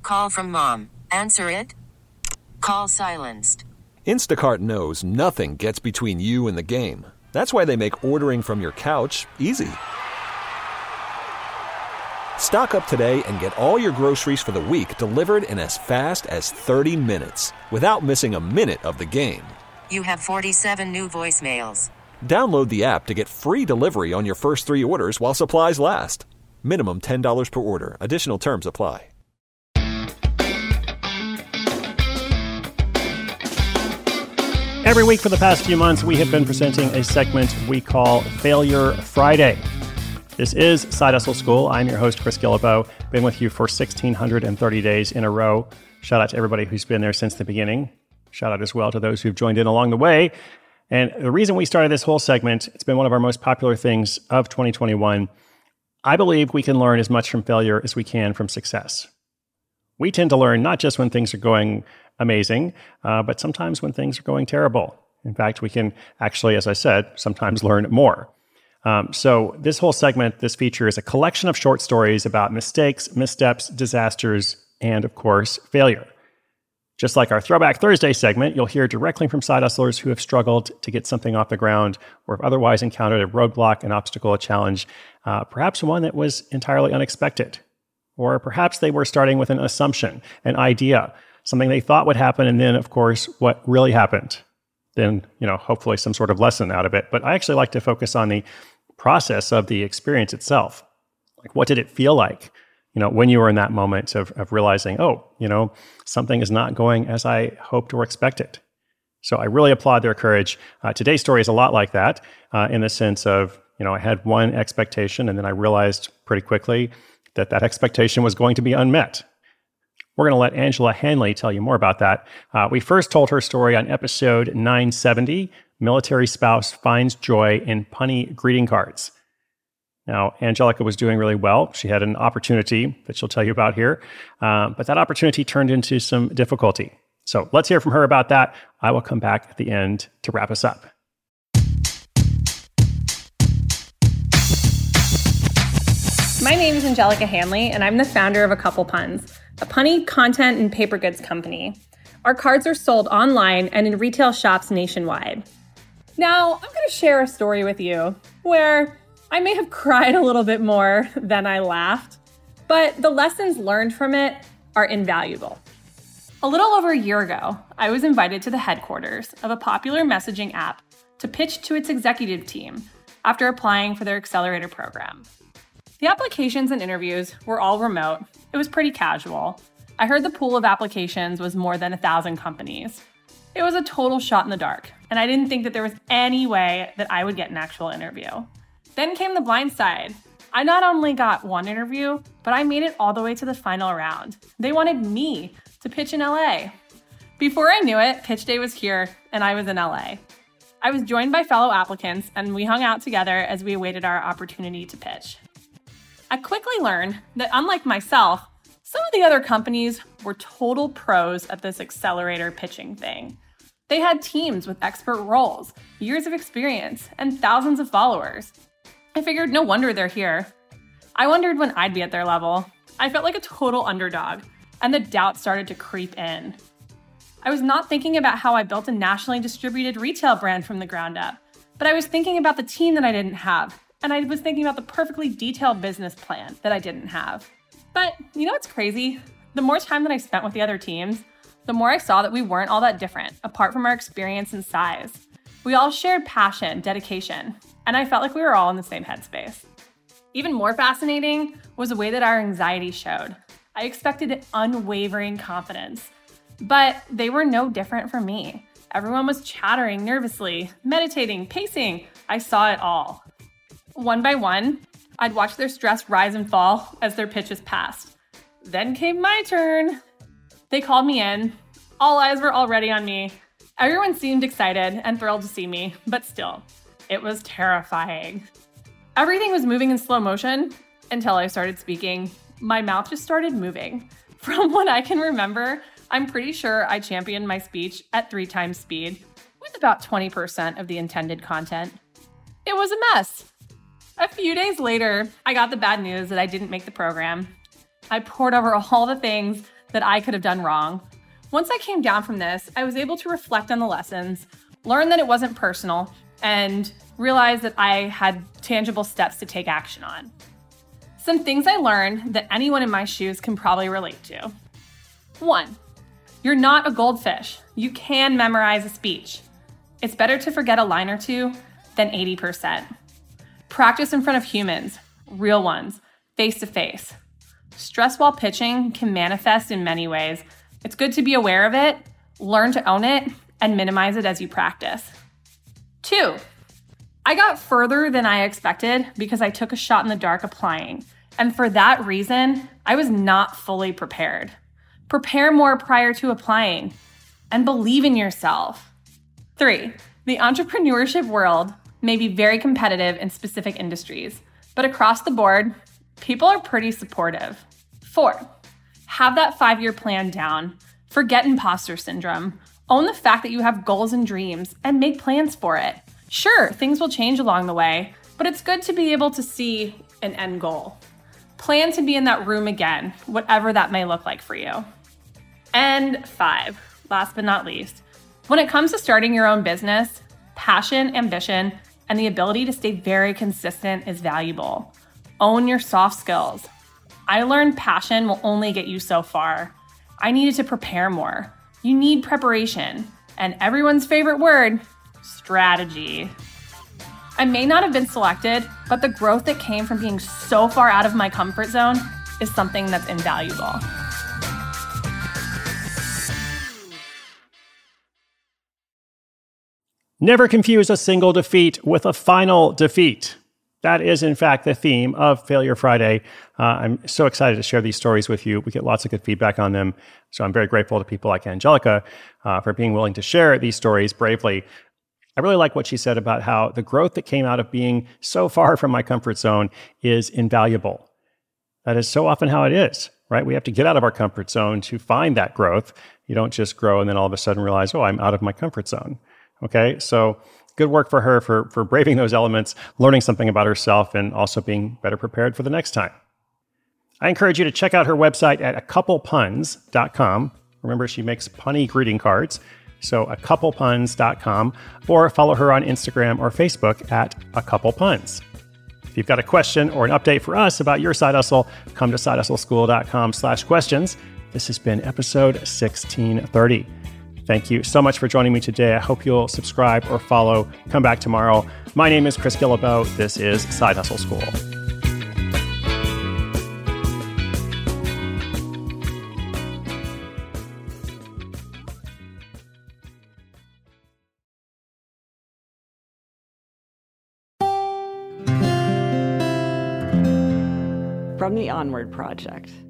Call from mom. Answer it. Call silenced. Instacart knows nothing gets between you and the game. That's why they make ordering from your couch easy. Stock up today and get all your groceries for the week delivered in as fast as 30 minutes without missing a minute of the game. You have 47 new voicemails. Download the app to get free delivery on your first 3 orders while supplies last. Minimum $10 per order. Additional terms apply. Every week for the past few months, we have been presenting a segment we call Failure Friday. This is Side Hustle School. I'm your host, Chris Guillebeau. Been with you for 1,630 days in a row. Shout out to everybody who's been there since the beginning. Shout out as well to those who've joined in along the way. And the reason we started this whole segment, it's been one of our most popular things of 2021. I believe we can learn as much from failure as we can from success. We tend to learn not just when things are going amazing, but sometimes when things are going terrible. In fact, we can actually, as I said, sometimes learn more. So this whole segment, this feature is a collection of short stories about mistakes, missteps, disasters, and of course, failure. Just like our Throwback Thursday segment, you'll hear directly from side hustlers who have struggled to get something off the ground or have otherwise encountered a roadblock, an obstacle, a challenge, perhaps one that was entirely unexpected. Or perhaps they were starting with an assumption, an idea, something they thought would happen, and then, of course, what really happened. Then, hopefully some sort of lesson out of it. But I actually like to focus on the process of the experience itself. Like, what did it feel like, when you were in that moment of realizing, something is not going as I hoped or expected. So I really applaud their courage. Today's story is a lot like that, in the sense of, I had one expectation, and then I realized pretty quickly that expectation was going to be unmet. We're going to let Angela Hanley tell you more about that. We first told her story on episode 970, Military Spouse Finds Joy in Punny Greeting Cards. Now, Angelica was doing really well. She had an opportunity that she'll tell you about here, but that opportunity turned into some difficulty. So let's hear from her about that. I will come back at the end to wrap us up. My name is Angelica Hanley, and I'm the founder of A Couple Puns, a punny content and paper goods company. Our cards are sold online and in retail shops nationwide. Now, I'm going to share a story with you where I may have cried a little bit more than I laughed, but the lessons learned from it are invaluable. A little over a year ago, I was invited to the headquarters of a popular messaging app to pitch to its executive team after applying for their accelerator program. The applications and interviews were all remote. It was pretty casual. I heard the pool of applications was more than 1,000 companies. It was a total shot in the dark, and I didn't think that there was any way that I would get an actual interview. Then came the blind side. I not only got one interview, but I made it all the way to the final round. They wanted me to pitch in LA. Before I knew it, pitch day was here, and I was in LA. I was joined by fellow applicants, and we hung out together as we awaited our opportunity to pitch. I quickly learned that unlike myself, some of the other companies were total pros at this accelerator pitching thing. They had teams with expert roles, years of experience, and thousands of followers. I figured no wonder they're here. I wondered when I'd be at their level. I felt like a total underdog, and the doubt started to creep in. I was not thinking about how I built a nationally distributed retail brand from the ground up, but I was thinking about the team that I didn't have. And I was thinking about the perfectly detailed business plan that I didn't have. But you know what's crazy? The more time that I spent with the other teams, the more I saw that we weren't all that different, apart from our experience and size. We all shared passion, dedication, and I felt like we were all in the same headspace. Even more fascinating was the way that our anxiety showed. I expected unwavering confidence, but they were no different from me. Everyone was chattering nervously, meditating, pacing. I saw it all. One by one, I'd watch their stress rise and fall as their pitches passed. Then came my turn. They called me in. All eyes were already on me. Everyone seemed excited and thrilled to see me, but still, it was terrifying. Everything was moving in slow motion until I started speaking. My mouth just started moving. From what I can remember, I'm pretty sure I championed my speech at 3 times speed, with about 20% of the intended content. It was a mess. A few days later, I got the bad news that I didn't make the program. I poured over all the things that I could have done wrong. Once I came down from this, I was able to reflect on the lessons, learn that it wasn't personal, and realize that I had tangible steps to take action on. Some things I learned that anyone in my shoes can probably relate to. 1, you're not a goldfish. You can memorize a speech. It's better to forget a line or two than 80%. Practice in front of humans, real ones, face to face. Stress while pitching can manifest in many ways. It's good to be aware of it, learn to own it, and minimize it as you practice. 2, I got further than I expected because I took a shot in the dark applying. And for that reason, I was not fully prepared. Prepare more prior to applying and believe in yourself. 3, the entrepreneurship world may be very competitive in specific industries, but across the board, people are pretty supportive. 4, have that 5-year plan down. Forget imposter syndrome. Own the fact that you have goals and dreams and make plans for it. Sure, things will change along the way, but it's good to be able to see an end goal. Plan to be in that room again, whatever that may look like for you. And 5, last but not least, when it comes to starting your own business, passion, ambition, and the ability to stay very consistent is valuable. Own your soft skills. I learned passion will only get you so far. I needed to prepare more. You need preparation. And everyone's favorite word, strategy. I may not have been selected, but the growth that came from being so far out of my comfort zone is something that's invaluable. Never confuse a single defeat with a final defeat. That is, in fact, the theme of Failure Friday. I'm so excited to share these stories with you. We get lots of good feedback on them. So I'm very grateful to people like Angelica for being willing to share these stories bravely. I really like what she said about how the growth that came out of being so far from my comfort zone is invaluable. That is so often how it is, right? We have to get out of our comfort zone to find that growth. You don't just grow and then all of a sudden realize, oh, I'm out of my comfort zone. Okay, so good work for her for braving those elements, learning something about herself, and also being better prepared for the next time. I encourage you to check out her website at acouplepuns.com. Remember, she makes punny greeting cards. So acouplepuns.com, or follow her on Instagram or Facebook at acouplepuns. If you've got a question or an update for us about your side hustle, come to sidehustleschool.com/questions. This has been episode 1630. Thank you so much for joining me today. I hope you'll subscribe or follow. Come back tomorrow. My name is Chris Guillebeau. This is Side Hustle School. From the Onward Project.